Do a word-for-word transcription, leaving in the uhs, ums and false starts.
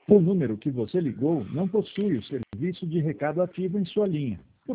O número que você ligou não possui o serviço de recado ativo em sua linha.